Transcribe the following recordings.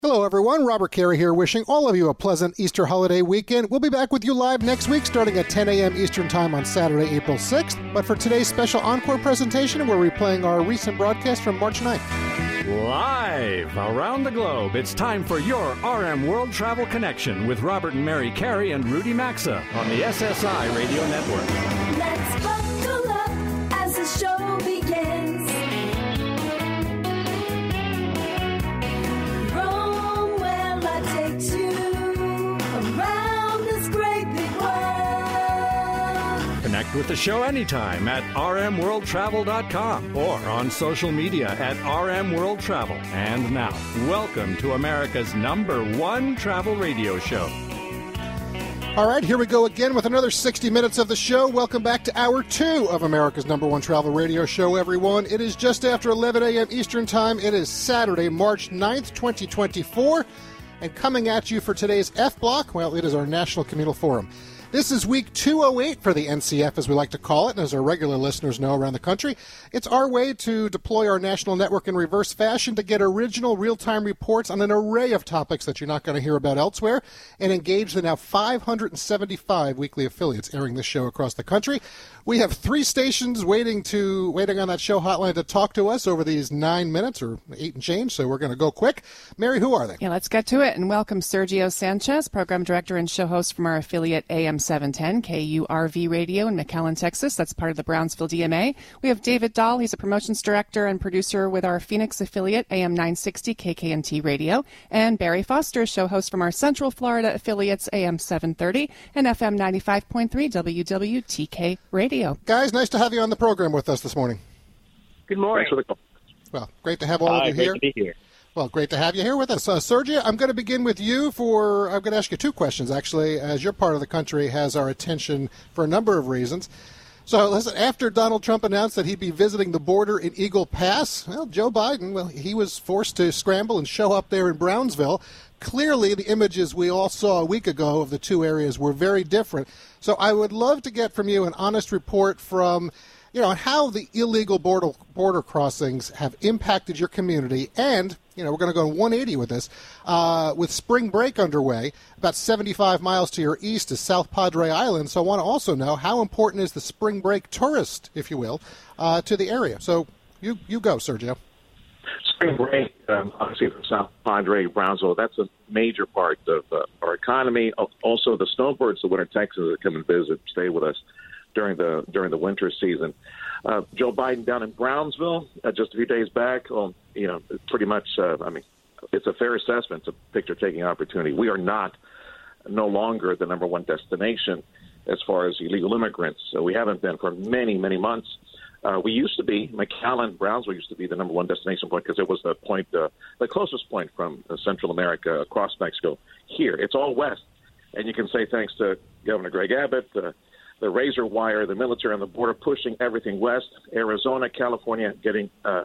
Hello, everyone. Robert Carey here, wishing all of you a pleasant Easter holiday weekend. We'll be back with you live next week, starting at 10 a.m. Eastern Time on Saturday, April 6th. But for today's special encore presentation, we're replaying our recent broadcast from March 9th. Live around the globe, it's time for your RM World Travel Connection with Robert and Mary Carey and Rudy Maxa on the SSI Radio Network. Let's buckle up as the show begins. Rome, where life takes you around this great big world. Connect with the show anytime at rmworldtravel.com or on social media at RM World Travel. And now, welcome to America's #1 travel radio show. All right, here we go again with another 60 minutes of the show. Welcome back to Hour 2 of America's #1 travel radio show, everyone. It is just after 11 a.m. Eastern Time. It is Saturday, March 9th, 2024. And coming at you for today's F Block, well, it is our National Communal Forum. This is week 208 for the NCF, as we like to call it, and as our regular listeners know around the country. It's our way to deploy our national network in reverse fashion to get original real-time reports on an array of topics that you're not going to hear about elsewhere, and engage the now 575 weekly affiliates airing this show across the country. We have 3 stations waiting on that show hotline to talk to us over these 9 minutes, or 8 and change, so we're going to go quick. Mary, who are they? Yeah, let's get to it, and welcome Sergio Sanchez, program director and show host from our affiliate AM 710 KURV Radio in McAllen, Texas. That's part of the Brownsville DMA. We have David Dahl. He's a promotions director and producer with our Phoenix affiliate, AM 960 KKNT Radio. And Barry Foster, show host from our Central Florida affiliates, AM 730 and FM 95.3 WWTK Radio. Guys, nice to have you on the program with us this morning. Good morning. Thanks for the call. Well, great to have all of you here. Great to be here. Well, great to have you here with us. Sergio, I'm going to begin with you I'm going to ask you 2 questions, actually, as your part of the country has our attention for a number of reasons. So, listen, after Donald Trump announced that he'd be visiting the border in Eagle Pass, well, Joe Biden, well, he was forced to scramble and show up there in Brownsville. Clearly, the images we all saw a week ago of the 2 areas were very different. So I would love to get from you an honest report from, how the illegal border crossings have impacted your community. And, we're going to go 180 with this. With spring break underway, about 75 miles to your east is South Padre Island. So I want to also know how important is the spring break tourist, if you will, to the area. So you go, Sergio. Spring break, obviously from South Padre, Brownsville, that's a major part of our economy. Also, the snowbirds, the winter Texans that come and visit, stay with us during the winter season. Joe Biden down in Brownsville just a few days back, pretty much, it's a fair assessment. It's a picture-taking opportunity. We are no longer the #1 destination as far as illegal immigrants. So we haven't been for many, many months. We used to be, McAllen, Brownsville used to be the #1 destination point because it was the closest point from Central America across Mexico. Here, it's all west. And you can say thanks to Governor Greg Abbott, the razor wire, the military on the border pushing everything west. Arizona, California getting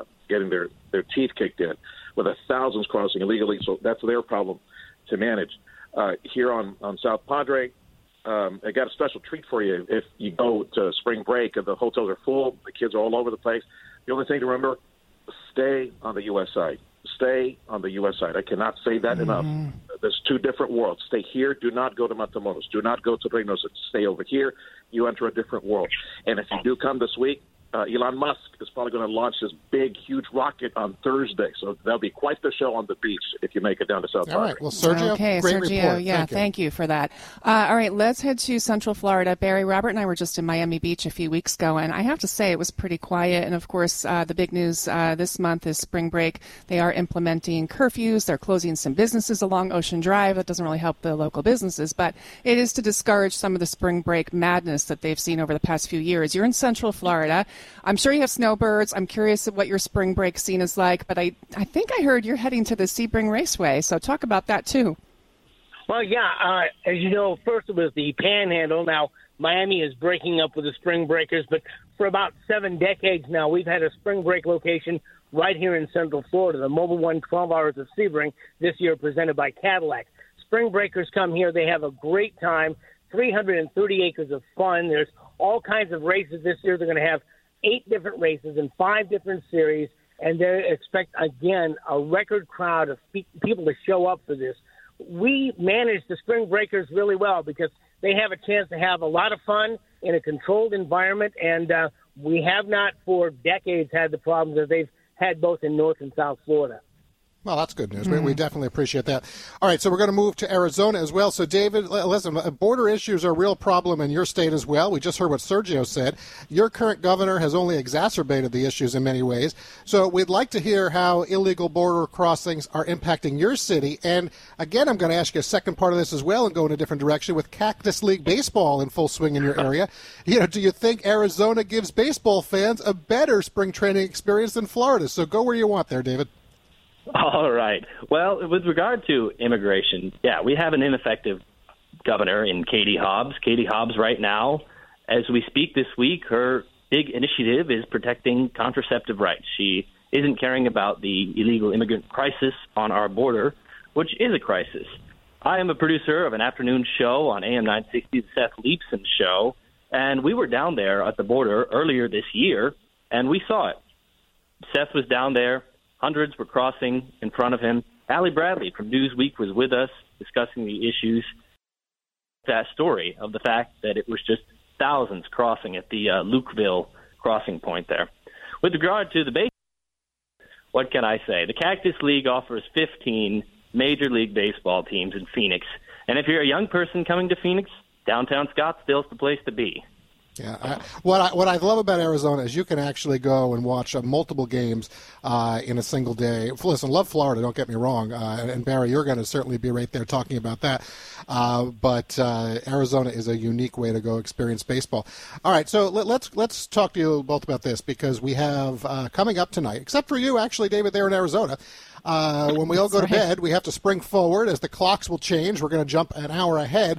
their teeth kicked in with thousands crossing illegally. So that's their problem to manage. Here on South Padre, I got a special treat for you. If you go to spring break and the hotels are full, the kids are all over the place, the only thing to remember, stay on the U.S. side. Stay on the U.S. side. I cannot say that enough. There's 2 different worlds. Stay here. Do not go to Matamoros. Do not go to Reynosa. Stay over here. You enter a different world. And if you do come this week, Elon Musk is probably going to launch this big, huge rocket on Thursday. So that'll be quite the show on the beach if you make it down to South Padre. All right. Well, Sergio, okay, great Sergio, report. yeah, thank you for that. All right, let's head to Central Florida. Barry, Robert, and I were just in Miami Beach a few weeks ago, and I have to say it was pretty quiet. And, of course, the big news this month is spring break. They are implementing curfews. They're closing some businesses along Ocean Drive. That doesn't really help the local businesses, but it is to discourage some of the spring break madness that they've seen over the past few years. You're in Central Florida. I'm sure you have snowbirds. I'm curious what your spring break scene is like, but I think I heard you're heading to the Sebring Raceway, so talk about that too. Well, yeah, as you know, first it was the Panhandle. Now, Miami is breaking up with the spring breakers, but for about 7 decades now, we've had a spring break location right here in Central Florida, the Mobile One 12 Hours of Sebring, this year presented by Cadillac. Spring breakers come here. They have a great time, 330 acres of fun. There's all kinds of races this year. They're going to have 8 different races in 5 different series. and they expect, again, a record crowd of people to show up for this. We manage the Spring Breakers really well because they have a chance to have a lot of fun in a controlled environment, and we have not for decades had the problems that they've had both in North and South Florida. Well, that's good news. We definitely appreciate that. All right, so we're going to move to Arizona as well. So, David, listen, border issues are a real problem in your state as well. We just heard what Sergio said. Your current governor has only exacerbated the issues in many ways. So we'd like to hear how illegal border crossings are impacting your city. And, again, I'm going to ask you a second part of this as well and go in a different direction with Cactus League Baseball in full swing in your area. Do you think Arizona gives baseball fans a better spring training experience than Florida? So go where you want there, David. All right. Well, with regard to immigration, we have an ineffective governor in Katie Hobbs. Katie Hobbs right now, as we speak this week, her big initiative is protecting contraceptive rights. She isn't caring about the illegal immigrant crisis on our border, which is a crisis. I am a producer of an afternoon show on AM 960, the Seth Leibson Show, and we were down there at the border earlier this year, and we saw it. Seth was down there. Hundreds were crossing in front of him. Allie Bradley from Newsweek was with us discussing the issues. That story of the fact that it was just thousands crossing at the Lukeville crossing point there. With regard to the baseball, what can I say? The Cactus League offers 15 Major League Baseball teams in Phoenix. And if you're a young person coming to Phoenix, downtown Scottsdale's the place to be. Yeah, what I love about Arizona is you can actually go and watch multiple games in a single day. Listen, love Florida, don't get me wrong, and Barry, you're going to certainly be right there talking about that. But Arizona is a unique way to go experience baseball. All right, so let's talk to you both about this because we have coming up tonight, except for you, actually, David, there in Arizona. When we all go to bed, we have to spring forward as the clocks will change. We're going to jump an hour ahead.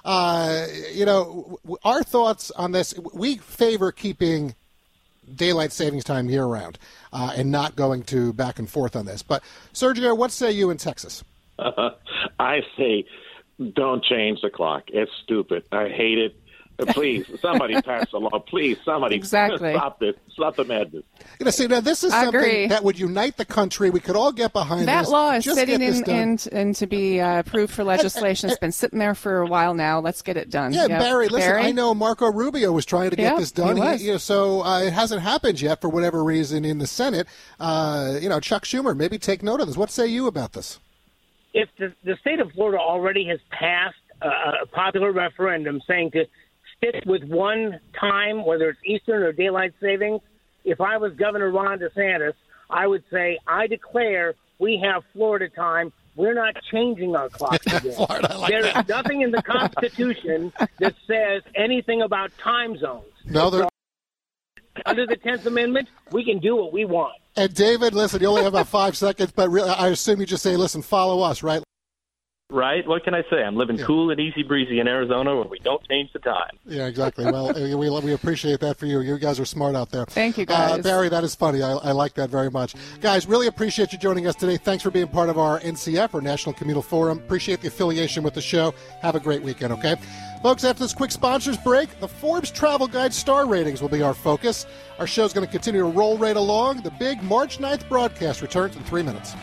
Our thoughts on this, we favor keeping daylight savings time year-round and not going to back and forth on this. But, Sergio, what say you in Texas? I say don't change the clock. It's stupid. I hate it. Please, somebody pass a law. Please, somebody stop this. Stop the madness. Now this is something that would unite the country. We could all get behind that this. Law is Just sitting in to be approved for legislation. It's been sitting there for a while now. Let's get it done. Yeah, Barry, listen, I know Marco Rubio was trying to get this done. So it hasn't happened yet for whatever reason in the Senate. Chuck Schumer, maybe take note of this. What say you about this? If the state of Florida already has passed a popular referendum saying to stick with one time, whether it's Eastern or daylight savings, if I was Governor Ron DeSantis, I would say, I declare we have Florida time. We're not changing our clocks again. There's nothing in the Constitution that says anything about time zones. No, under the 10th Amendment, we can do what we want. And David, listen, you only have about 5 seconds, but really, I assume you just say, listen, follow us, right? Right? What can I say? I'm living cool and easy breezy in Arizona where we don't change the time. Yeah, exactly. Well, we appreciate that for you. You guys are smart out there. Thank you, guys. Barry, that is funny. I like that very much. Guys, really appreciate you joining us today. Thanks for being part of our NCF, or National Communal Forum. Appreciate the affiliation with the show. Have a great weekend, okay? Folks, after this quick sponsors break, the Forbes Travel Guide star ratings will be our focus. Our show's going to continue to roll right along. The big March 9th broadcast returns in 3 minutes.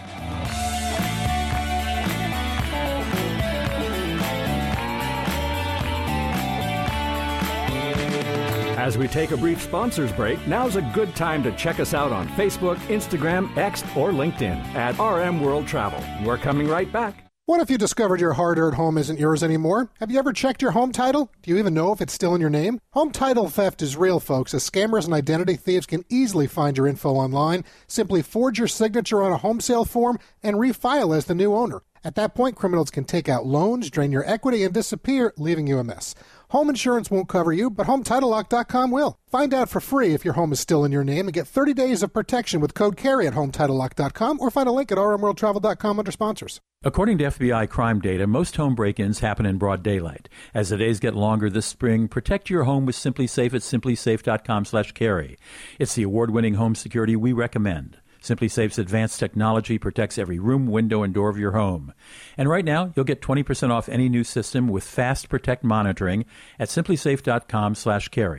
As we take a brief sponsors break, now's a good time to check us out on Facebook, Instagram, X, or LinkedIn at RM World Travel. We're coming right back. What if you discovered your hard-earned home isn't yours anymore? Have you ever checked your home title? Do you even know if it's still in your name? Home title theft is real, folks, as scammers and identity thieves can easily find your info online. Simply forge your signature on a home sale form and refile as the new owner. At that point, criminals can take out loans, drain your equity, and disappear, leaving you a mess. Home insurance won't cover you, but HomeTitleLock.com will. Find out for free if your home is still in your name and get 30 days of protection with code CARRY at HomeTitleLock.com, or find a link at rmworldtravel.com under sponsors. According to FBI crime data, most home break-ins happen in broad daylight. As the days get longer this spring, protect your home with Simply Safe at simplysafe.com/carry. It's the award-winning home security we recommend. Simply Safe's advanced technology protects every room, window, and door of your home. And right now, you'll get 20% off any new system with Fast Protect monitoring at simplysafe.com/carry.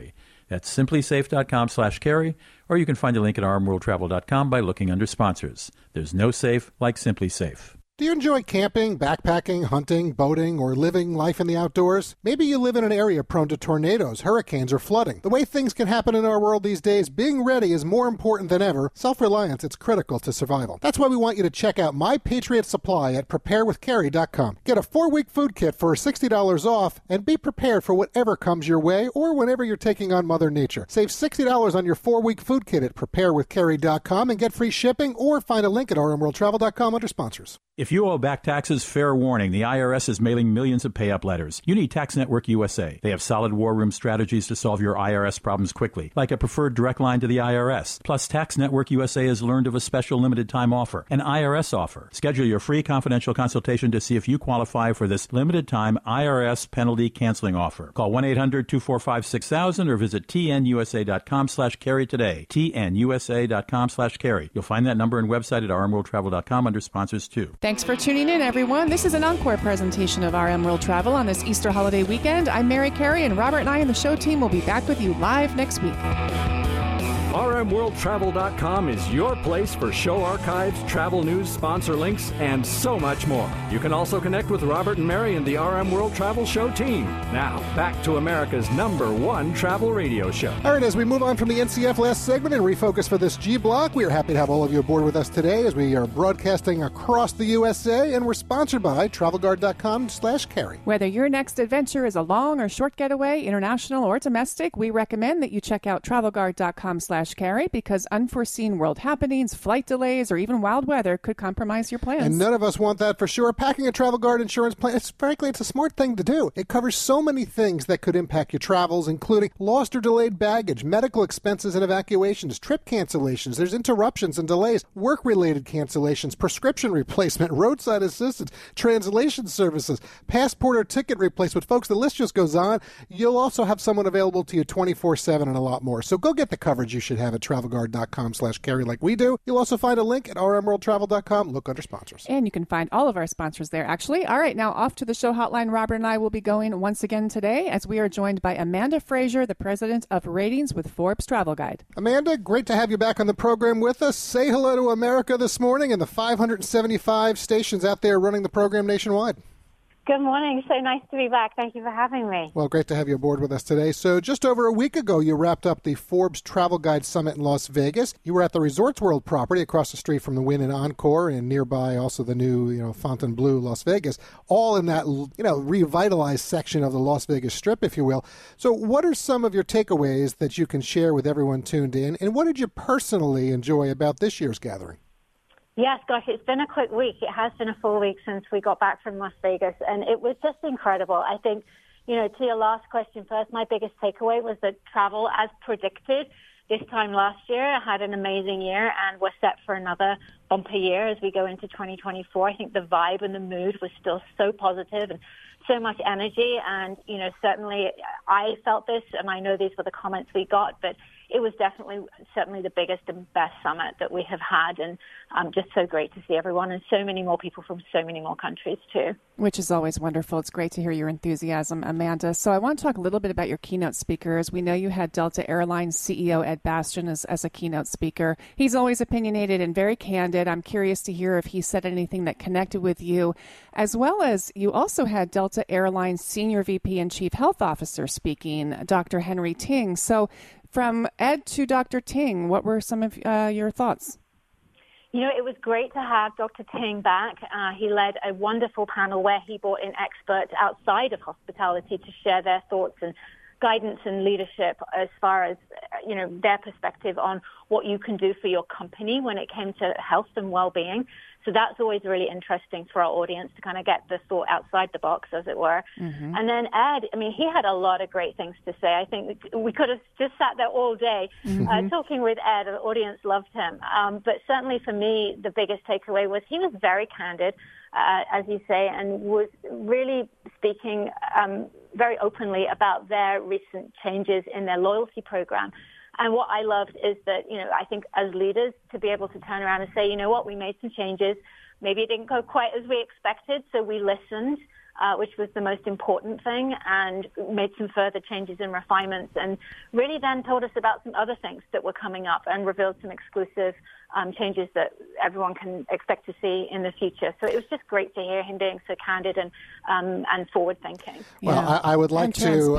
That's simplysafe.com/carry, or you can find a link at rmworldtravel.com by looking under sponsors. There's no safe like Simply Safe. Do you enjoy camping, backpacking, hunting, boating, or living life in the outdoors? Maybe you live in an area prone to tornadoes, hurricanes, or flooding. The way things can happen in our world these days, being ready is more important than ever. Self-reliance, it's critical to survival. That's why we want you to check out My Patriot Supply at preparewithcarry.com. Get a 4-week food kit for $60 off and be prepared for whatever comes your way or whenever you're taking on Mother Nature. Save $60 on your 4-week food kit at preparewithcarry.com and get free shipping, or find a link at rmworldtravel.com under sponsors. If you owe back taxes, fair warning. The IRS is mailing millions of pay-up letters. You need Tax Network USA. They have solid war room strategies to solve your IRS problems quickly, like a preferred direct line to the IRS. Plus, Tax Network USA has learned of a special limited-time offer, an IRS offer. Schedule your free confidential consultation to see if you qualify for this limited-time IRS penalty canceling offer. Call 1-800-245-6000 or visit tnusa.com/carry today. tnusa.com/carry. You'll find that number and website at rmworldtravel.com under sponsors, too. Thanks for tuning in, everyone. This is an encore presentation of RM World Travel on this Easter holiday weekend. I'm Mary Carey, and Robert and I and the show team will be back with you live next week. RMWorldTravel.com is your place for show archives, travel news, sponsor links, and so much more. You can also connect with Robert and Mary and the RM World Travel Show team. Now, back to America's #1 travel radio show. All right, as we move on from the NCF last segment and refocus for this G block, we are happy to have all of you aboard with us today as we are broadcasting across the USA, and we're sponsored by TravelGuard.com/carry. Whether your next adventure is a long or short getaway, international or domestic, we recommend that you check out TravelGuard.com/carry because unforeseen world happenings, flight delays, or even wild weather could compromise your plans. And none of us want that for sure. Packing a Travel Guard insurance plan, frankly, it's a smart thing to do. It covers so many things that could impact your travels, including lost or delayed baggage, medical expenses and evacuations, trip cancellations, there's interruptions and delays, work-related cancellations, prescription replacement, roadside assistance, translation services, passport or ticket replacement. Folks, the list just goes on. You'll also have someone available to you 24/7 and a lot more. So go get the coverage you should have at TravelGuard.com/carry like we do. You'll also find a link at rmworldtravel.com. Look under sponsors. And you can find all of our sponsors there, actually. All right, now off to the show hotline. Robert and I will be going once again today as we are joined by Amanda Frazier, the president of Ratings with Forbes Travel Guide. Amanda, great to have you back on the program with us. Say hello to America this morning and the 575 stations out there running the program nationwide. Good morning. So nice to be back. Thank you for having me. Well, great to have you aboard with us today. So just over a week ago, you wrapped up the Forbes Travel Guide Summit in Las Vegas. You were at the Resorts World property across the street from the Wynn and Encore, and nearby also the new, Fontainebleau, Las Vegas, all in that, revitalized section of the Las Vegas Strip, if you will. So what are some of your takeaways that you can share with everyone tuned in, and what did you personally enjoy about this year's gathering? Yes, gosh, it's been a quick week. It has been a full week since we got back from Las Vegas, and it was just incredible. I think, to your last question first, my biggest takeaway was that travel, as predicted, this time last year had an amazing year, and we're set for another bumper year as we go into 2024. I think the vibe and the mood was still so positive and so much energy, and, certainly I felt this, and I know these were the comments we got, but it was certainly the biggest and best summit that we have had, and just so great to see everyone and so many more people from so many more countries too. Which is always wonderful. It's great to hear your enthusiasm, Amanda. So I want to talk a little bit about your keynote speakers. We know you had Delta Airlines CEO Ed Bastian as a keynote speaker. He's always opinionated and very candid. I'm curious to hear if he said anything that connected with you, as well as you also had Delta Airlines Senior VP and Chief Health Officer speaking, Dr. Henry Ting. So from Ed to Dr. Ting, what were some of your thoughts? It was great to have Dr. Ting back. He led a wonderful panel where he brought in experts outside of hospitality to share their thoughts and guidance and leadership as far as, their perspective on what you can do for your company when it came to health and well-being. So that's always really interesting for our audience to kind of get the thought outside the box, as it were. Mm-hmm. And then Ed, he had a lot of great things to say. I think we could have just sat there all day talking with Ed. The audience loved him. But certainly for me, the biggest takeaway was he was very candid, as you say, and was really speaking very openly about their recent changes in their loyalty program. And what I loved is that, I think as leaders to be able to turn around and say, we made some changes. Maybe it didn't go quite as we expected, so we listened. which was the most important thing, and made some further changes and refinements, and really then told us about some other things that were coming up and revealed some exclusive changes that everyone can expect to see in the future. So it was just great to hear him being so candid and forward-thinking. Well, I would like to.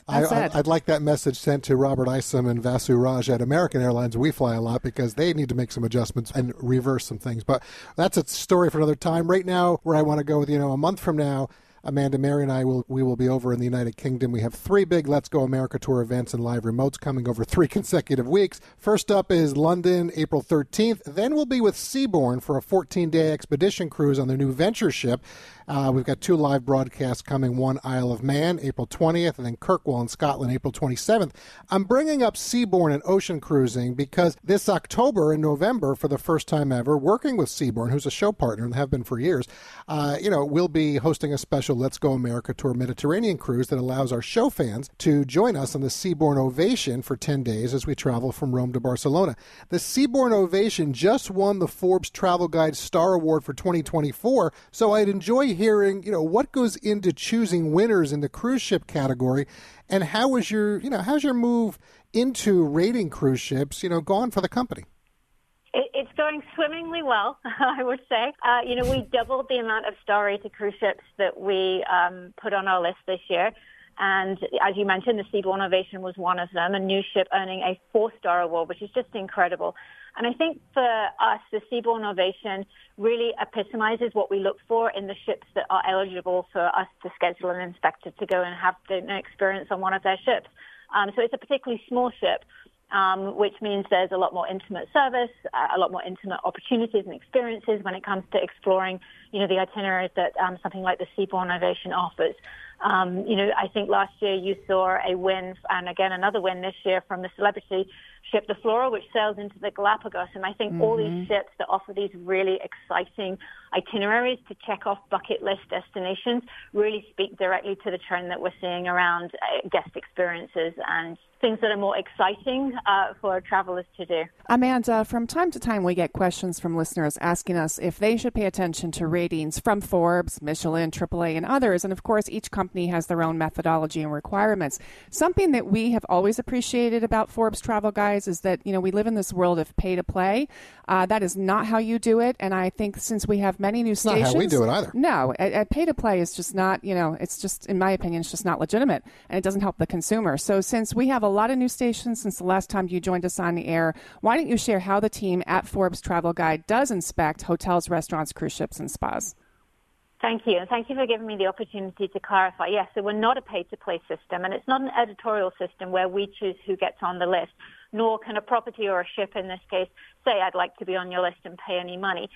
I'd like that message sent to Robert Isom and Vasu Raj at American Airlines. We fly a lot because they need to make some adjustments and reverse some things. But that's a story for another time. Right now, where I want to go with, a month from now, Amanda, Mary, and I will be over in the United Kingdom. We have 3 big Let's Go America Tour events and live remotes coming over 3 consecutive weeks. First up is London, April 13th. Then we'll be with Seabourn for a 14-day expedition cruise on their new Venture ship. We've got 2 live broadcasts coming, one Isle of Man, April 20th, and then Kirkwall in Scotland, April 27th. I'm bringing up Seabourn and ocean cruising because this October and November, for the first time ever, working with Seabourn, who's a show partner and have been for years, we'll be hosting a special Let's Go America Tour Mediterranean cruise that allows our show fans to join us on the Seabourn Ovation for 10 days as we travel from Rome to Barcelona. The Seabourn Ovation just won the Forbes Travel Guide Star Award for 2024, so I'd enjoy hearing, what goes into choosing winners in the cruise ship category, and how's your move into rating cruise ships, gone for the company? It's going swimmingly well, I would say. We doubled the amount of star-rated cruise ships that we put on our list this year. And as you mentioned, the Seabourn Ovation was one of them, a new ship earning a 4-star award, which is just incredible. And I think for us, the Seabourn Ovation really epitomizes what we look for in the ships that are eligible for us to schedule an inspector to go and have an experience on one of their ships. So it's a particularly small ship, which means there's a lot more intimate service, a lot more intimate opportunities and experiences when it comes to exploring, the itineraries that something like the Seabourn Ovation offers. I think last year you saw a win, and again another win this year from the celebrity ship, the Flora, which sails into the Galapagos. And I think all these ships that offer these really exciting itineraries to check off bucket list destinations really speak directly to the trend that we're seeing around guest experiences and things that are more exciting for travelers to do. Amanda, from time to time we get questions from listeners asking us if they should pay attention to ratings from Forbes, Michelin, AAA, and others. And of course, each company has their own methodology and requirements. Something that we have always appreciated about Forbes Travel Guides is that, we live in this world of pay to play. That is not how you do it. And I think since we have many new stations... Not how we do it either. No, pay to play is just not, it's just, in my opinion, it's just not legitimate. And it doesn't help the consumer. So since we have a lot of new stations since the last time you joined us on the air, why don't you share how the team at Forbes Travel Guide does inspect hotels, restaurants, cruise ships, and spas? Thank you. And thank you for giving me the opportunity to clarify. Yes, so we're not a pay-to-play system, and it's not an editorial system where we choose who gets on the list, nor can a property or a ship in this case say, I'd like to be on your list and pay any money.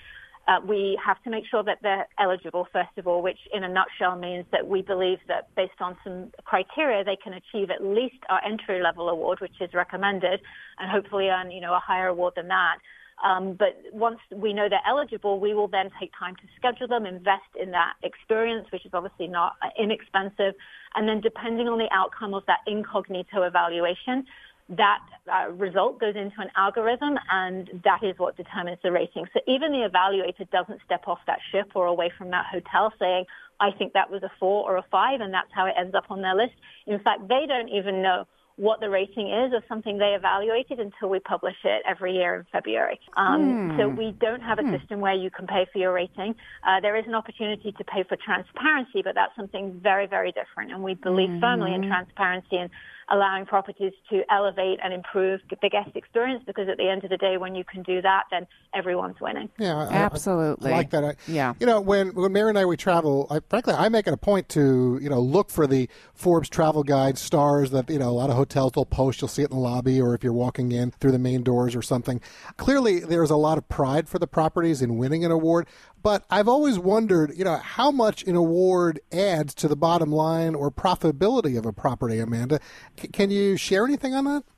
We have to make sure that they're eligible, first of all, which in a nutshell means that we believe that based on some criteria, they can achieve at least our entry-level award, which is recommended, and hopefully earn, a higher award than that. But once we know they're eligible, we will then take time to schedule them, invest in that experience, which is obviously not inexpensive. And then depending on the outcome of that incognito evaluation, that result goes into an algorithm, and that is what determines the rating. So even the evaluator doesn't step off that ship or away from that hotel saying, I think that was a 4 or a 5, and that's how it ends up on their list. In fact, they don't even know what the rating is of something they evaluated until we publish it every year in February. So we don't have a system where you can pay for your rating. There is an opportunity to pay for transparency, but that's something very, very different. And we believe firmly in transparency and allowing properties to elevate and improve the guest experience, because at the end of the day, when you can do that, then everyone's winning. Yeah, absolutely. I like that. Yeah. When Mary and I, we travel, frankly, I make it a point to, look for the Forbes Travel Guide stars that, a lot of hotels will post. You'll see it in the lobby, or if you're walking in through the main doors or something. Clearly, there's a lot of pride for the properties in winning an award. But I've always wondered, how much an award adds to the bottom line or profitability of a property, Amanda. Can you share anything on that?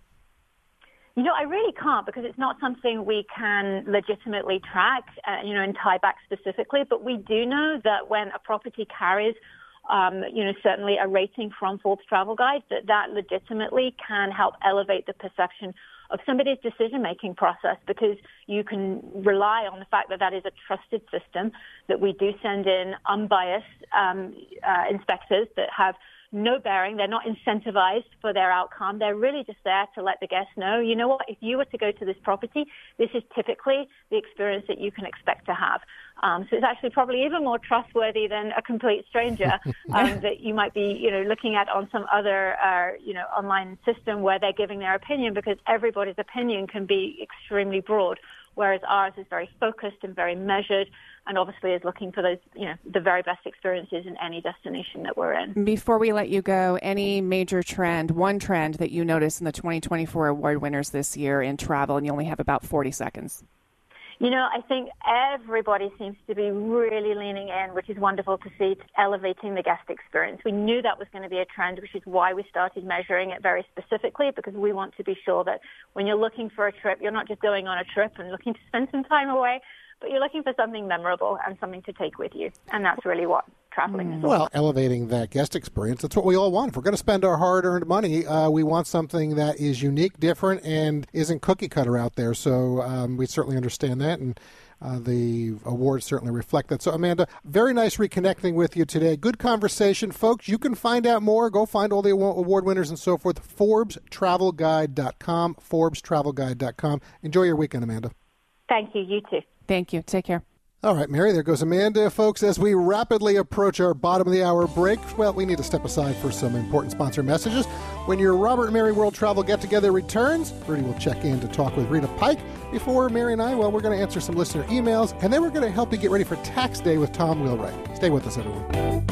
I really can't, because it's not something we can legitimately track, and tie back specifically. But we do know that when a property carries, certainly a rating from Forbes Travel Guide, that legitimately can help elevate the perception of somebody's decision-making process, because you can rely on the fact that that is a trusted system, that we do send in unbiased inspectors that have no bearing. They're not incentivized for their outcome. They're really just there to let the guests know, you know what, if you were to go to this property, this is typically the experience that you can expect to have. So it's actually probably even more trustworthy than a complete stranger that you might be, looking at on some other, online system where they're giving their opinion, because everybody's opinion can be extremely broad, whereas ours is very focused and very measured, and obviously is looking for those, the very best experiences in any destination that we're in. Before we let you go, any major trend, one trend that you noticed in the 2024 award winners this year in travel, and you only have about 40 seconds? I think everybody seems to be really leaning in, which is wonderful to see, elevating the guest experience. We knew that was going to be a trend, which is why we started measuring it very specifically, because we want to be sure that when you're looking for a trip, you're not just going on a trip and looking to spend some time away, but you're looking for something memorable and something to take with you. And that's really what traveling is all about. Elevating that guest experience, that's what we all want. If we're going to spend our hard-earned money, we want something that is unique, different, and isn't cookie-cutter out there. So we certainly understand that, and the awards certainly reflect that. So, Amanda, very nice reconnecting with you today. Good conversation. Folks, you can find out more. Go find all the award winners and so forth. ForbesTravelGuide.com, ForbesTravelGuide.com. Enjoy your weekend, Amanda. Thank you. You too. Thank you. Take care. All right, Mary, there goes Amanda. Folks, as we rapidly approach our bottom of the hour break, well, we need to step aside for some important sponsor messages. When your Robert and Mary World Travel Get-Together returns, Rudy will check in to talk with Rita Pike. Before Mary and I, we're going to answer some listener emails, and then we're going to help you get ready for Tax Day with Tom Wheelwright. Stay with us, everyone.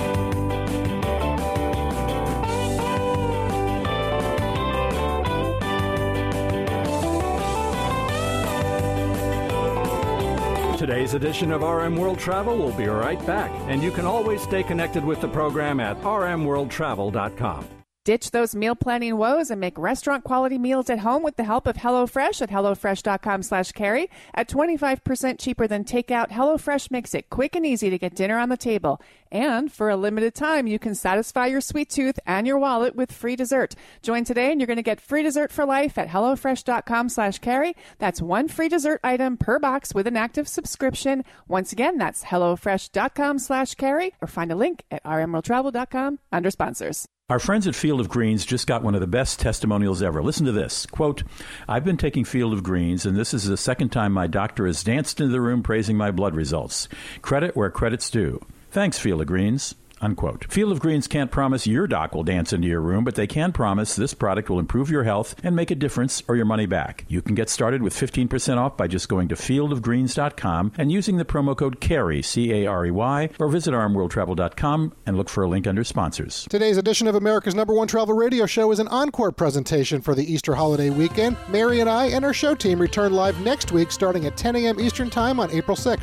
Today's edition of RM World Travel will be right back, and you can always stay connected with the program at rmworldtravel.com. Ditch those meal planning woes and make restaurant-quality meals at home with the help of HelloFresh at HelloFresh.com/carry. At 25% cheaper than takeout, HelloFresh makes it quick and easy to get dinner on the table. And for a limited time, you can satisfy your sweet tooth and your wallet with free dessert. Join today and you're going to get free dessert for life at HelloFresh.com/carry. That's one free dessert item per box with an active subscription. Once again, that's HelloFresh.com/carry, or find a link at rmworldtravel.com under sponsors. Our friends at Field of Greens just got one of the best testimonials ever. Listen to this. Quote, I've been taking Field of Greens, and this is the second time my doctor has danced into the room praising my blood results. Credit where credit's due. Thanks, Field of Greens. Unquote. Field of Greens can't promise your doc will dance into your room, but they can promise this product will improve your health and make a difference or your money back. You can get started with 15% off by just going to fieldofgreens.com and using the promo code CARRY, C-A-R-E-Y, or visit rmworldtravel.com and look for a link under sponsors. Today's edition of America's #1 travel radio show is an encore presentation for the Easter holiday weekend. Mary and I and our show team return live next week starting at 10 a.m. Eastern Time on April 6th.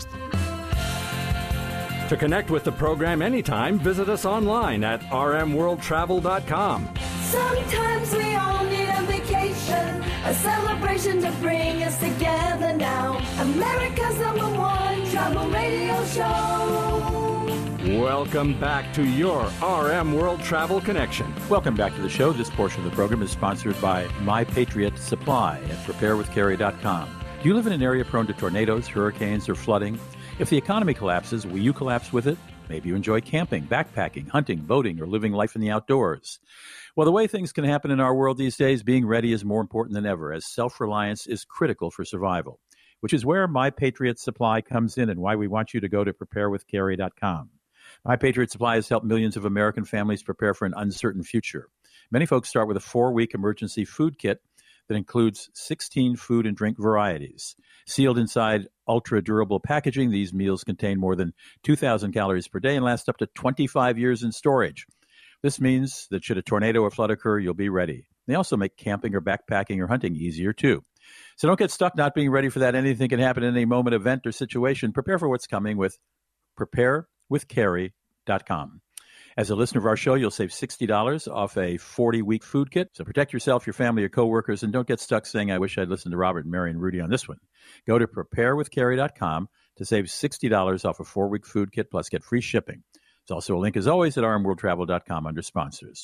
To connect with the program anytime, visit us online at rmworldtravel.com. Sometimes we all need a vacation, a celebration to bring us together now. America's #1 travel radio show. Welcome back to your RM World Travel Connection. Welcome back to the show. This portion of the program is sponsored by My Patriot Supply at preparewithcarry.com. Do you live in an area prone to tornadoes, hurricanes, or flooding? If the economy collapses, will you collapse with it? Maybe you enjoy camping, backpacking, hunting, boating, or living life in the outdoors. Well, the way things can happen in our world these days, being ready is more important than ever, as self-reliance is critical for survival, which is where My Patriot Supply comes in and why we want you to go to preparewithcarry.com. My Patriot Supply has helped millions of American families prepare for an uncertain future. Many folks start with a 4-week emergency food kit that includes 16 food and drink varieties. Sealed inside ultra-durable packaging, these meals contain more than 2,000 calories per day and last up to 25 years in storage. This means that should a tornado or flood occur, you'll be ready. They also make camping or backpacking or hunting easier, too. So don't get stuck not being ready for that anything can happen in any moment, event, or situation. Prepare for what's coming with preparewithcarry.com. As a listener of our show, you'll save $60 off a 40-week food kit. So protect yourself, your family, your coworkers, and don't get stuck saying, I wish I'd listened to Robert and Mary and Rudy on this one. Go to preparewithcarry.com to save $60 off a 4-week food kit, plus get free shipping. There's also a link, as always, at rmworldtravel.com under sponsors.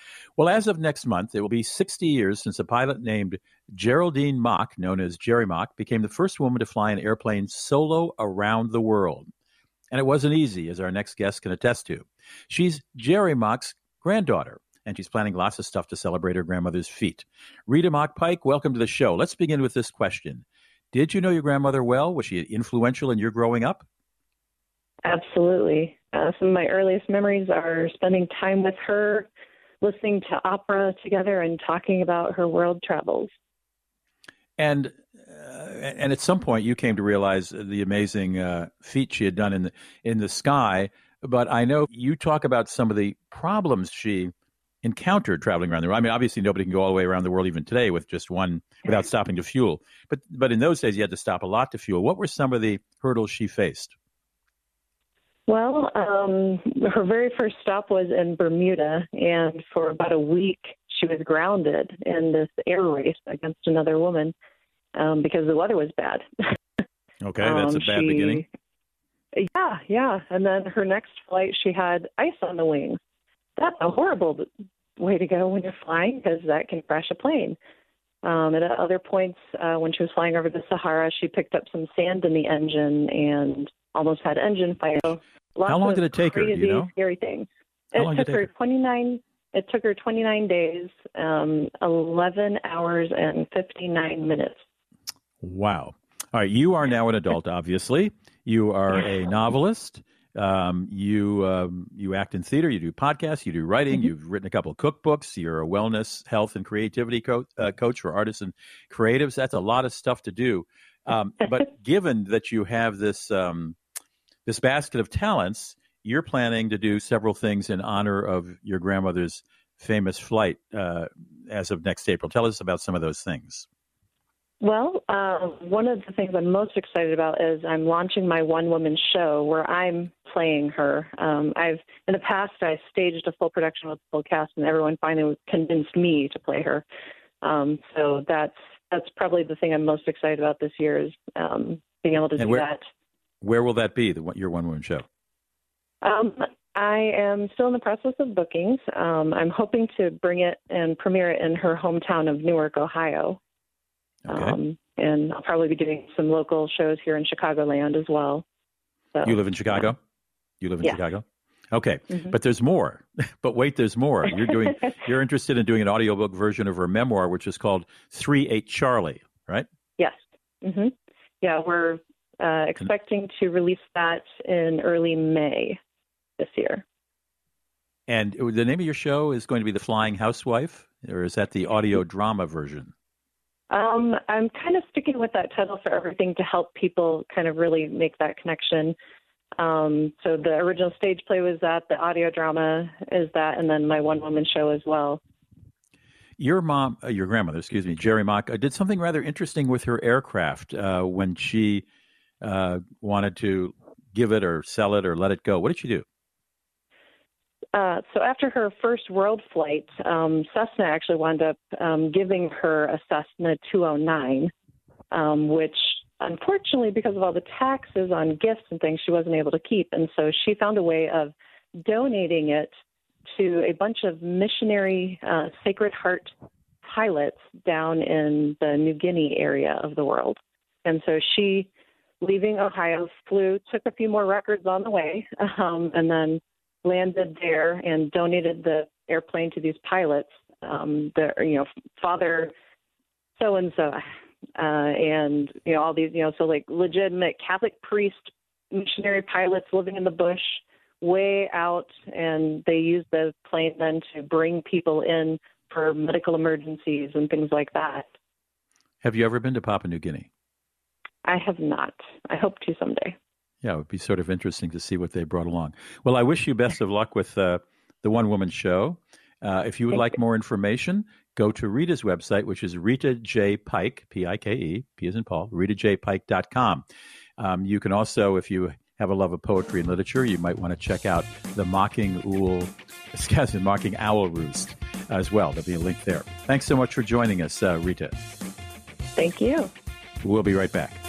Well, as of next month, it will be 60 years since a pilot named Geraldine Mock, known as Jerry Mock, became the first woman to fly an airplane solo around the world. And it wasn't easy, as our next guest can attest to. She's Jerry Mock's granddaughter, and she's planning lots of stuff to celebrate her grandmother's feat. Rita Mock Pike, welcome to the show. Let's begin with this question. Did you know your grandmother well? Was she influential in your growing up? Absolutely. Some of my earliest memories are spending time with her, listening to opera together and talking about her world travels. And at some point, you came to realize the amazing feat she had done in the sky. But I know you talk about some of the problems she encountered traveling around the world. I mean, obviously, nobody can go all the way around the world even today with just one without stopping to fuel. But in those days, you had to stop a lot to fuel. What were some of the hurdles she faced? Well, her very first stop was in Bermuda, and for about a week, she was grounded in this air race against another woman because the weather was bad. Okay, that's a bad beginning. Yeah. And then her next flight, she had ice on the wings. That's a horrible way to go when you're flying because that can crash a plane. At other points, when she was flying over the Sahara, she picked up some sand in the engine and almost had engine fire. How long did it take her? Do you know? Scary things. It took her 29 days, 11 hours and 59 minutes. Wow. All right. You are now an adult, obviously. You are a novelist. You act in theater. You do podcasts. You do writing. Mm-hmm. You've written a couple of cookbooks. You're a wellness, health, and creativity coach for artists and creatives. That's a lot of stuff to do. But given that you have this this basket of talents, you're planning to do several things in honor of your grandmother's famous flight as of next April. Tell us about some of those things. Well, one of the things I'm most excited about is I'm launching my one-woman show where I'm playing her. In the past, I staged a full production with a full cast, and everyone finally convinced me to play her. So that's probably the thing I'm most excited about this year is being able to do that. Where will that be, your one-woman show? I am still in the process of bookings. I'm hoping to bring it and premiere it in her hometown of Newark, Ohio. Okay. And I'll probably be doing some local shows here in Chicagoland as well. So, you live in Chicago? You live in Chicago? Okay. Mm-hmm. But there's more. But wait, there's more. You're interested in doing an audiobook version of her memoir, which is called 3-8 Charlie, right? Yes. Mm-hmm. Yeah, we're expecting to release that in early May this year. And the name of your show is going to be The Flying Housewife, or is that the audio drama version? I'm kind of sticking with that title for everything to help people kind of really make that connection. So the original stage play was that, the audio drama is that, and then my one-woman show as well. Your grandmother, Jerry Mock, did something rather interesting with her aircraft when she wanted to give it or sell it or let it go. What did she do? So after her first world flight, Cessna actually wound up giving her a Cessna 209, which unfortunately, because of all the taxes on gifts and things, she wasn't able to keep. And so she found a way of donating it to a bunch of missionary Sacred Heart pilots down in the New Guinea area of the world. And so she, leaving Ohio, took a few more records on the way, and then landed there and donated the airplane to these pilots. Father so-and-so, and, all these, so like legitimate Catholic priest missionary pilots living in the bush way out, and they used the plane then to bring people in for medical emergencies and things like that. Have you ever been to Papua New Guinea? I have not. I hope to someday. Yeah, it would be sort of interesting to see what they brought along. Well, I wish you best of luck with the one-woman show. If you would like more information, go to Rita's website, which is Rita J. Pike, P-I-K-E, P as in Paul, ritajpike.com. You can also, if you have a love of poetry and literature, you might want to check out the Mocking Owl Roost as well. There'll be a link there. Thanks so much for joining us, Rita. Thank you. We'll be right back.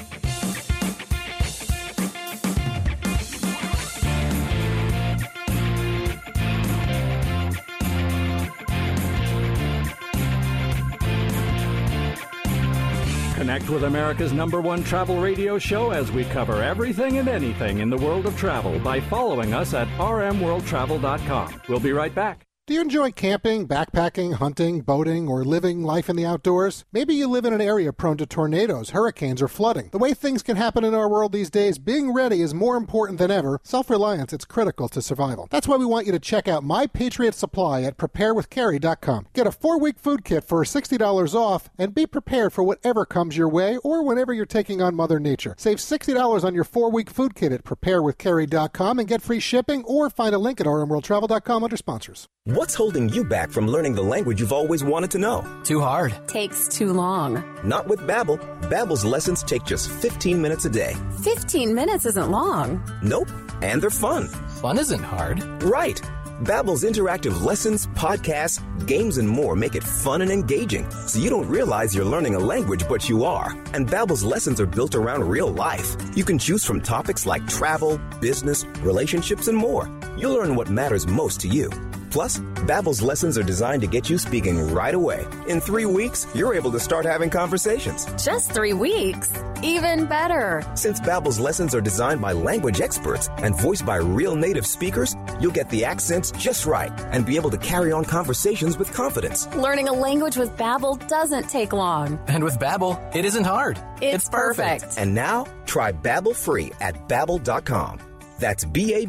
Connect with America's #1 travel radio show as we cover everything and anything in the world of travel by following us at rmworldtravel.com. We'll be right back. Do you enjoy camping, backpacking, hunting, boating, or living life in the outdoors? Maybe you live in an area prone to tornadoes, hurricanes, or flooding. The way things can happen in our world these days, being ready is more important than ever. Self-reliance, it's critical to survival. That's why we want you to check out My Patriot Supply at preparewithcarrie.com. Get a 4-week food kit for $60 off and be prepared for whatever comes your way or whenever you're taking on Mother Nature. Save $60 on your 4-week food kit at preparewithcarrie.com and get free shipping, or find a link at rmworldtravel.com under sponsors. What's holding you back from learning the language you've always wanted to know? Too hard. Takes too long. Not with Babbel. Babbel's lessons take just 15 minutes a day. 15 minutes isn't long. Nope. And they're fun. Fun isn't hard. Right. Babbel's interactive lessons, podcasts, games, and more make it fun and engaging, so you don't realize you're learning a language, but you are. And Babbel's lessons are built around real life. You can choose from topics like travel, business, relationships, and more. You'll learn what matters most to you. Plus, Babbel's lessons are designed to get you speaking right away. In 3 weeks, you're able to start having conversations. Just 3 weeks? Even better. Since Babbel's lessons are designed by language experts and voiced by real native speakers, you'll get the accents just right and be able to carry on conversations with confidence. Learning a language with Babbel doesn't take long. And with Babbel, it isn't hard. It's perfect. And now, try Babbel free at Babbel.com. That's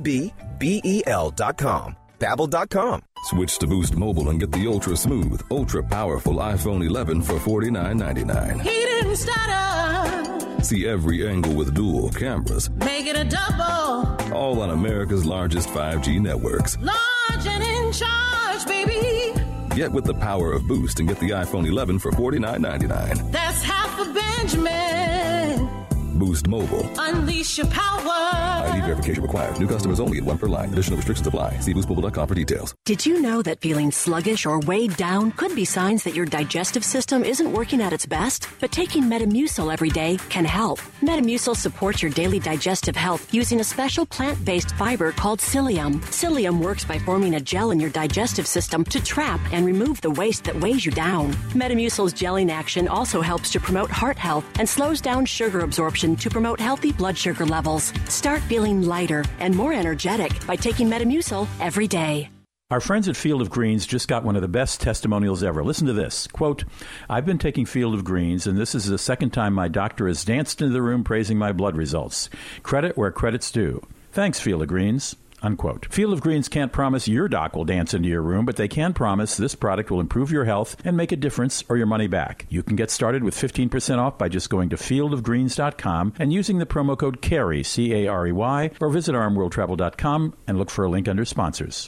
Babbel.com. Babbel.com. Switch to Boost Mobile and get the ultra-smooth, ultra-powerful iPhone 11 for $49.99. He didn't stutter. See every angle with dual cameras. Make it a double. All on America's largest 5G networks. Large and in charge, baby. Get with the power of Boost and get the iPhone 11 for $49.99. That's half a Benjamin. Boost Mobile. Unleash your power. ID verification required. New customers only at 1 per line. Additional restrictions apply. See boostmobile.com for details. Did you know that feeling sluggish or weighed down could be signs that your digestive system isn't working at its best? But taking Metamucil every day can help. Metamucil supports your daily digestive health using a special plant-based fiber called psyllium. Psyllium works by forming a gel in your digestive system to trap and remove the waste that weighs you down. Metamucil's gelling action also helps to promote heart health and slows down sugar absorption to promote healthy blood sugar levels. Start feeling lighter and more energetic by taking Metamucil every day. Our friends at Field of Greens just got one of the best testimonials ever. Listen to this. Quote, I've been taking Field of Greens, and this is the second time my doctor has danced into the room praising my blood results. Credit where credit's due. Thanks, Field of Greens. Unquote. Field of Greens can't promise your doc will dance into your room, but they can promise this product will improve your health and make a difference or your money back. You can get started with 15% off by just going to fieldofgreens.com and using the promo code CARRY, C-A-R-E-Y, or visit rmworldtravel.com and look for a link under sponsors.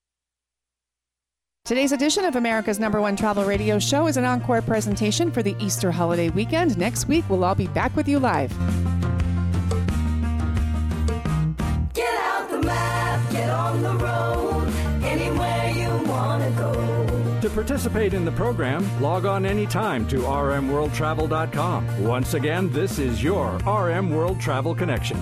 Today's edition of America's #1 travel radio show is an encore presentation for the Easter holiday weekend. Next week, we'll all be back with you live. Get out the map, get on the road, anywhere you want to go. To participate in the program, log on anytime to rmworldtravel.com. Once again, this is your RM World Travel Connection.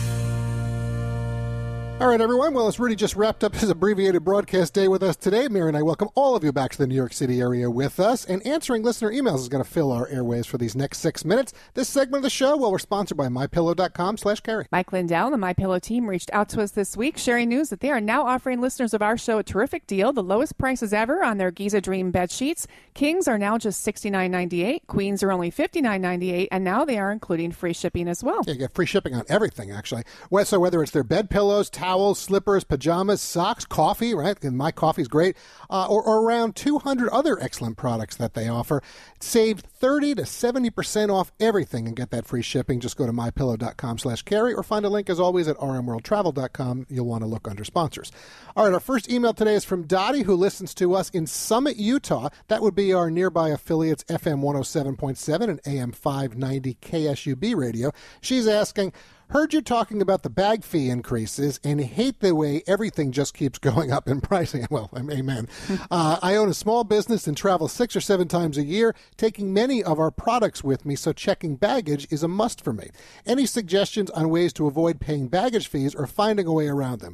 All right, everyone. Well, as Rudy just wrapped up his abbreviated broadcast day with us today, Mary and I welcome all of you back to the New York City area with us. And answering listener emails is going to fill our airways for these next 6 minutes. This segment of the show, well, we're sponsored by MyPillow.com/Carrie. Mike Lindell and the MyPillow team reached out to us this week, sharing news that they are now offering listeners of our show a terrific deal, the lowest prices ever on their Giza Dream bed sheets. Kings are now just $69.98. Queens are only $59.98, and now they are including free shipping as well. Yeah, you get free shipping on everything, actually. So whether it's their bed pillows, towels, slippers, pajamas, socks, coffee, right? And my coffee's great. Or around 200 other excellent products that they offer. Save 30 to 70% off everything and get that free shipping. Just go to mypillow.com/Carrie or find a link, as always, at rmworldtravel.com. You'll want to look under sponsors. All right, our first email today is from Dottie, who listens to us in Summit, Utah. That would be our nearby affiliates, FM 107.7 and AM 590 KSUB radio. She's asking, heard you talking about the bag fee increases and hate the way everything just keeps going up in pricing. Well, amen. I own a small business and travel 6 or 7 times a year, taking many of our products with me, so checking baggage is a must for me. Any suggestions on ways to avoid paying baggage fees or finding a way around them?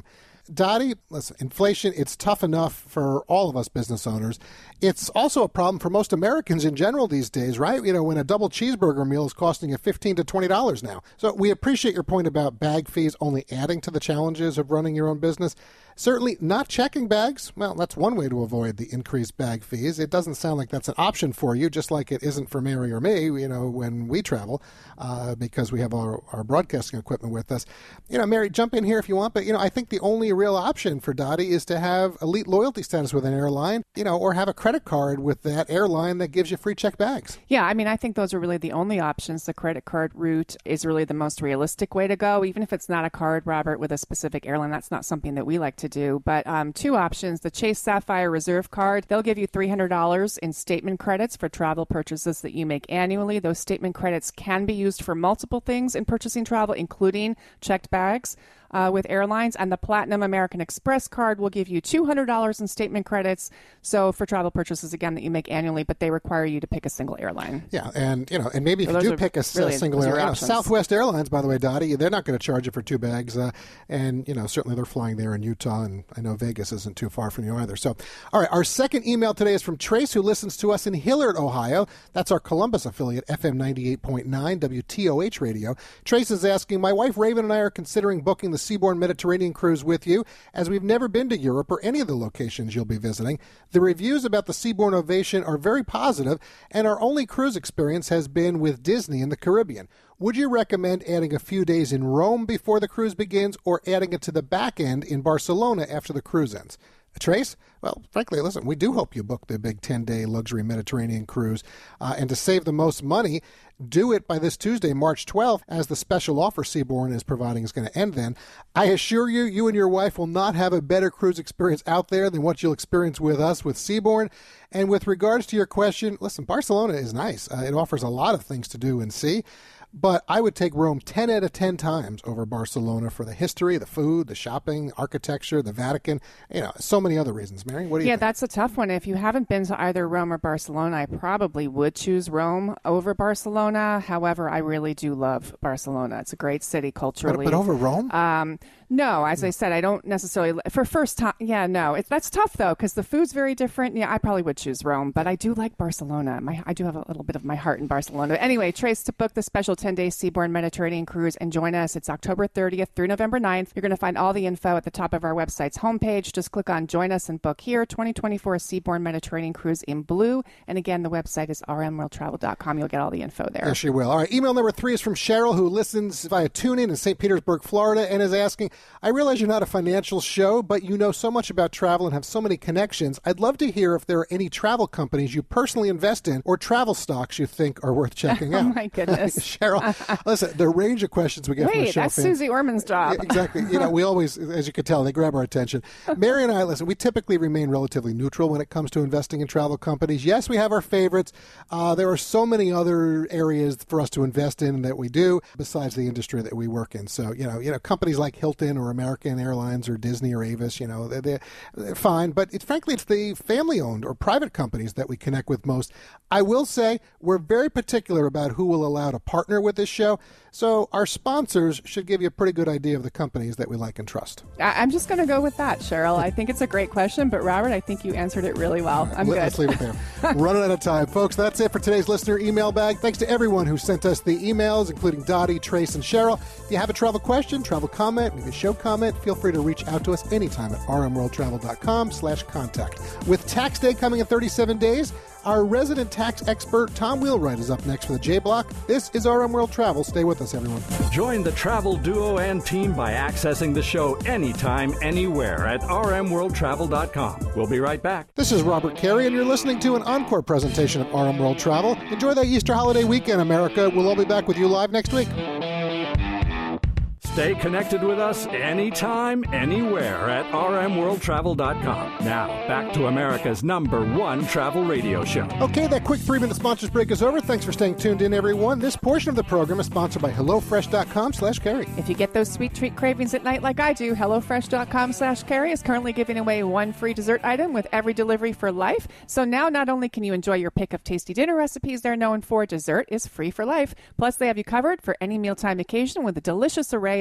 Dottie, listen, inflation, it's tough enough for all of us business owners. It's also a problem for most Americans in general these days, right? You know, when a double cheeseburger meal is costing you $15 to $20 now. So we appreciate your point about bag fees only adding to the challenges of running your own business. Certainly not checking bags. Well, that's one way to avoid the increased bag fees. It doesn't sound like that's an option for you, just like it isn't for Mary or me, you know, when we travel, because we have our broadcasting equipment with us. You know, Mary, jump in here if you want, but, you know, I think the only real option for Dottie is to have elite loyalty status with an airline, you know, or have a credit card with that airline that gives you free check bags. Yeah, I mean, I think those are really the only options. The credit card route is really the most realistic way to go, even if it's not a card, Robert, with a specific airline. That's not something that we like to do. But two options. The Chase Sapphire Reserve Card, they'll give you $300 in statement credits for travel purchases that you make annually. Those statement credits can be used for multiple things in purchasing travel, including checked bags with airlines. And the Platinum American Express card will give you $200 in statement credits. So for travel purchases, again, that you make annually, but they require you to pick a single airline. Yeah, and you know, and maybe if you do pick a single airline, Southwest Airlines, by the way, Dottie, they're not going to charge you for 2 bags, and you know, certainly they're flying there in Utah, and I know Vegas isn't too far from you either. So, all right, our second email today is from Trace, who listens to us in Hillard, Ohio. That's our Columbus affiliate, FM 98.9 WTOH radio. Trace is asking, my wife Raven and I are considering booking the Seabourn Mediterranean cruise with you, as we've never been to Europe or any of the locations you'll be visiting. The reviews about the Seabourn Ovation are very positive, and our only cruise experience has been with Disney in the Caribbean. Would you recommend adding a few days in Rome before the cruise begins, or adding it to the back end in Barcelona after the cruise ends? Trace? Well, frankly, listen, we do hope you book the big 10-day luxury Mediterranean cruise. And to save the most money, do it by this Tuesday, March 12th, as the special offer Seabourn is providing is going to end then. I assure you, you and your wife will not have a better cruise experience out there than what you'll experience with us with Seabourn. And with regards to your question, listen, Barcelona is nice. It offers a lot of things to do and see. But I would take Rome 10 out of 10 times over Barcelona for the history, the food, the shopping, architecture, the Vatican, you know, so many other reasons. Mary, what do you think? Yeah, that's a tough one. If you haven't been to either Rome or Barcelona, I probably would choose Rome over Barcelona. However, I really do love Barcelona. It's a great city culturally. But over Rome? No, as I said, I don't necessarily, for first time, that's tough though, because the food's very different. Yeah, I probably would choose Rome, but I do like Barcelona. I do have a little bit of my heart in Barcelona. Anyway, Trace, to book the special 10-day Seabourn Mediterranean cruise and join us, it's October 30th through November 9th. You're going to find all the info at the top of our website's homepage. Just click on Join Us and Book Here, 2024 Seabourn Mediterranean cruise in blue. And again, the website is rmworldtravel.com. You'll get all the info there. Yes, you will. All right, email number 3 is from Cheryl, who listens via TuneIn in St. Petersburg, Florida, and is asking, I realize you're not a financial show, but you know so much about travel and have so many connections. I'd love to hear if there are any travel companies you personally invest in or travel stocks you think are worth checking out. Oh, my goodness. Cheryl, listen, the range of questions we get from the show. Wait, that's Susie Orman's job. Yeah, exactly. You know, we always, as you can tell, they grab our attention. Mary and I, listen, we typically remain relatively neutral when it comes to investing in travel companies. Yes, we have our favorites. There are so many other areas for us to invest in that we do, besides the industry that we work in. So, you know, companies like Hilton or American Airlines or Disney or Avis, you know, they're fine. But frankly, it's the family-owned or private companies that we connect with most. I will say we're very particular about who will allow to partner with this show. So our sponsors should give you a pretty good idea of the companies that we like and trust. I'm just going to go with that, Cheryl. I think it's a great question, but Robert, I think you answered it really well. I'm good. Let's leave it there. Running out of time. Folks, that's it for today's listener email bag. Thanks to everyone who sent us the emails, including Dottie, Trace, and Cheryl. If you have a travel question, travel comment, maybe a show comment, feel free to reach out to us anytime at rmworldtravel.com/contact. With tax day coming in 37 days, our resident tax expert, Tom Wheelwright, is up next for the J Block. This is RM World Travel. Stay with us, everyone. Join the travel duo and team by accessing the show anytime, anywhere at rmworldtravel.com. We'll be right back. This is Robert Carey, and you're listening to an encore presentation of RM World Travel. Enjoy that Easter holiday weekend, America. We'll all be back with you live next week. Stay connected with us anytime, anywhere at rmworldtravel.com. Now, back to America's #1 travel radio show. Okay, that quick 3-minute sponsors break is over. Thanks for staying tuned in, everyone. This portion of the program is sponsored by HelloFresh.com/Carey. If you get those sweet treat cravings at night like I do, HelloFresh.com/Carey is currently giving away 1 free dessert item with every delivery for life. So now not only can you enjoy your pick of tasty dinner recipes they're known for, dessert is free for life. Plus, they have you covered for any mealtime occasion with a delicious array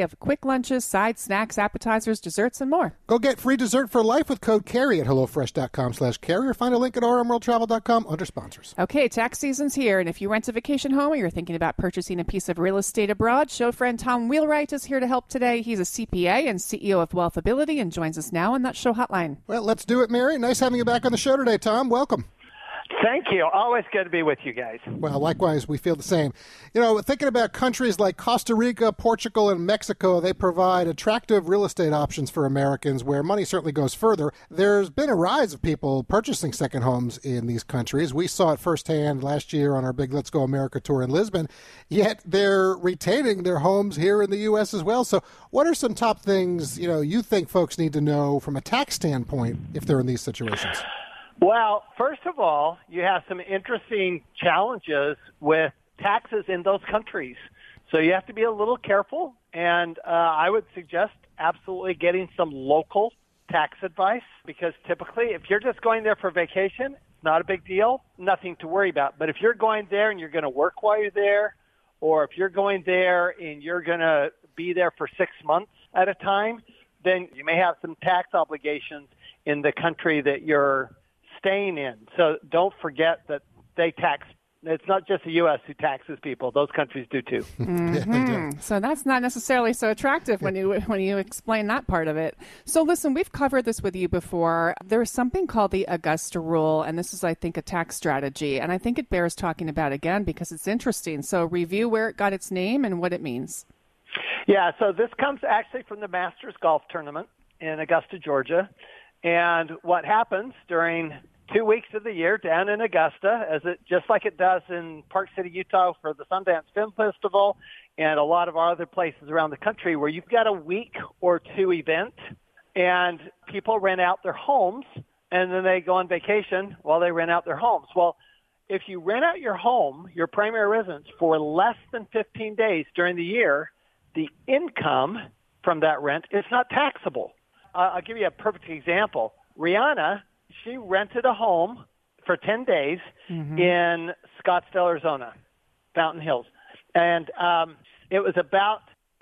of quick lunches, side snacks, appetizers, desserts, and more. Go get free dessert for life with code CARRY at HelloFresh.com/carry or find a link at rmworldtravel.com under sponsors. Okay, tax season's here, and if you rent a vacation home or you're thinking about purchasing a piece of real estate abroad, show friend Tom Wheelwright is here to help today. He's a CPA and CEO of Wealthability and joins us now on that show hotline. Well, let's do it, Mary. Nice having you back on the show today, Tom. Welcome. Thank you. Always good to be with you guys. Well, likewise, we feel the same. You know, thinking about countries like Costa Rica, Portugal, and Mexico, they provide attractive real estate options for Americans where money certainly goes further. There's been a rise of people purchasing second homes in these countries. We saw it firsthand last year on our big Let's Go America tour in Lisbon, yet they're retaining their homes here in the U.S. as well. So what are some top things, you think folks need to know from a tax standpoint if they're in these situations? Well, first of all, you have some interesting challenges with taxes in those countries. So you have to be a little careful, and I would suggest absolutely getting some local tax advice, because typically if you're just going there for vacation, it's not a big deal, nothing to worry about. But if you're going there and you're going to work while you're there, or if you're going there and you're going to be there for 6 months at a time, then you may have some tax obligations in the country that you're staying in. So don't forget that they tax. It's not just the U.S. who taxes people; those countries do too. Mm-hmm. So that's not necessarily so attractive when you explain that part of it. So listen, we've covered this with you before. There's something called the Augusta Rule, and this is, I think, a tax strategy, and I think it bears talking about again because it's interesting. So review where it got its name and what it means. Yeah. So this comes actually from the Masters Golf Tournament in Augusta, Georgia. And what happens during 2 weeks of the year down in Augusta, just like it does in Park City, Utah for the Sundance Film Festival and a lot of our other places around the country, where you've got a week or two event and people rent out their homes and then they go on vacation while they rent out their homes. Well, if you rent out your home, your primary residence, for less than 15 days during the year, the income from that rent is not taxable. I'll give you a perfect example. Rihanna, she rented a home for 10 days in Scottsdale, Arizona, Fountain Hills. And it was about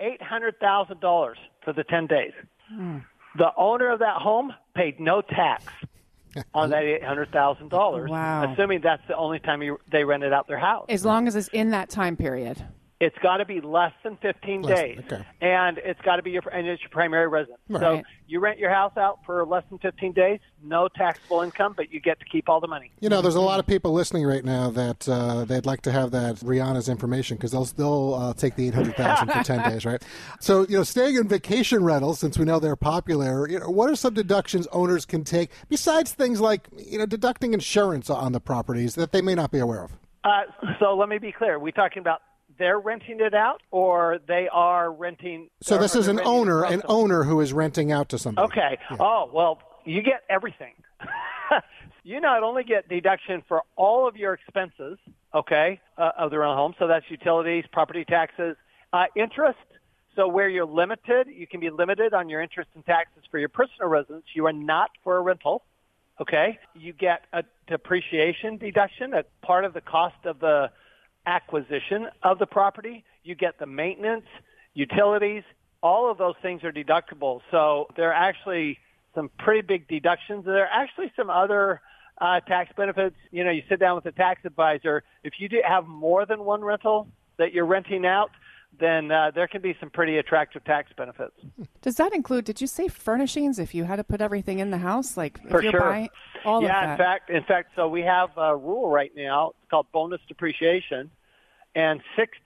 $800,000 for the 10 days. The owner of that home paid no tax on that $800,000, Wow. assuming that's the only time they rented out their house. As long as it's in that time period. It's got to be less than 15 days, and it's got to be it's your primary residence. Right. So you rent your house out for less than 15 days, no taxable income, but you get to keep all the money. There's a lot of people listening right now that they'd like to have that Rihanna's information because they'll take the $800,000 for 10 days, right? So, staying in vacation rentals, since we know they're popular, what are some deductions owners can take besides things like, deducting insurance on the properties that they may not be aware of? So let me be clear. Are we talking about they're renting it out, or they are renting? So this is an owner who is renting out to somebody. Okay. Yeah. Oh, well, you get everything. You not only get deduction for all of your expenses, of their own home. So that's utilities, property taxes, interest. So where you're limited, you can be limited on your interest and taxes for your personal residence. You are not for a rental. Okay. You get a depreciation deduction, a part of the cost of the acquisition of the property. You get the maintenance, utilities, all of those things are deductible. So there are actually some pretty big deductions. There are actually some other tax benefits. You sit down with a tax advisor. If you do have more than one rental that you're renting out, then there can be some pretty attractive tax benefits. Does that include, did you say furnishings if you had to put everything in the house? Like if For you're sure. buying all of that? In fact, so we have a rule right now. It's called bonus depreciation, and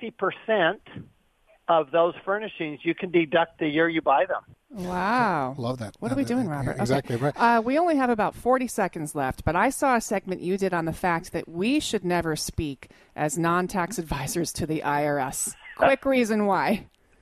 60% of those furnishings you can deduct the year you buy them. Wow. Love that. What are we doing, Robert? Exactly okay. right. We only have about 40 seconds left, but I saw a segment you did on the fact that we should never speak as non-tax advisors to the IRS. Quick reason why.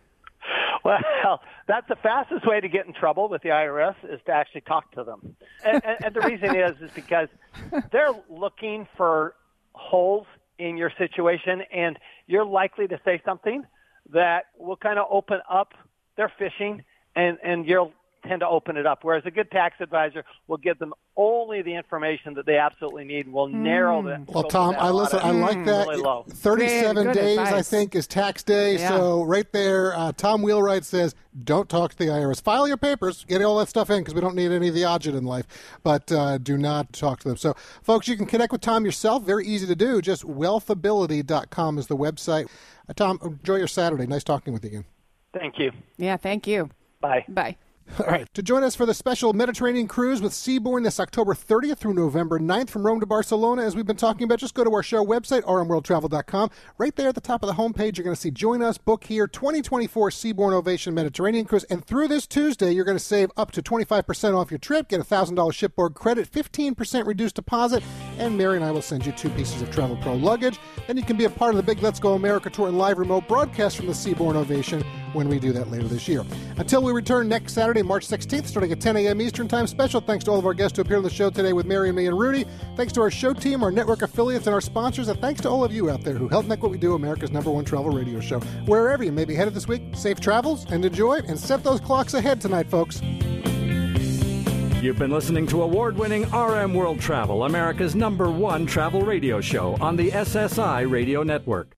Well, that's the fastest way to get in trouble with the IRS is to actually talk to them. And the reason is because they're looking for holes in your situation, and you're likely to say something that will kind of open up their fishing, and you'll tend to open it up, whereas a good tax advisor will give them only the information that they absolutely need and will narrow the. Well, Tom, I like that. Really low. 37 days, advice. I think, is tax day. Yeah. So right there, Tom Wheelwright says, don't talk to the IRS. File your papers, get all that stuff in because we don't need any of the agit in life, but do not talk to them. So, folks, you can connect with Tom yourself. Very easy to do. Just wealthability.com is the website. Tom, enjoy your Saturday. Nice talking with you again. Thank you. Yeah, thank you. Bye. Bye. All right. To join us for the special Mediterranean cruise with Seabourn this October 30th through November 9th from Rome to Barcelona, as we've been talking about, just go to our show website, rmworldtravel.com. Right there at the top of the homepage, you're going to see Join Us, Book Here, 2024 Seabourn Ovation Mediterranean Cruise. And through this Tuesday, you're going to save up to 25% off your trip, get $1,000 shipboard credit, 15% reduced deposit, and Mary and I will send you 2 pieces of Travel Pro luggage. Then you can be a part of the big Let's Go America Tour and live remote broadcast from the Seabourn Ovation when we do that later this year. Until we return next Saturday, March 16th, starting at 10 a.m. Eastern Time. Special thanks to all of our guests who appeared on the show today with Mary and me and Rudy. Thanks to our show team, our network affiliates, and our sponsors. And thanks to all of you out there who help make what we do America's #1 travel radio show. Wherever you may be headed this week, safe travels and enjoy, and set those clocks ahead tonight, folks. You've been listening to award-winning RM World Travel, America's #1 travel radio show on the SSI Radio Network.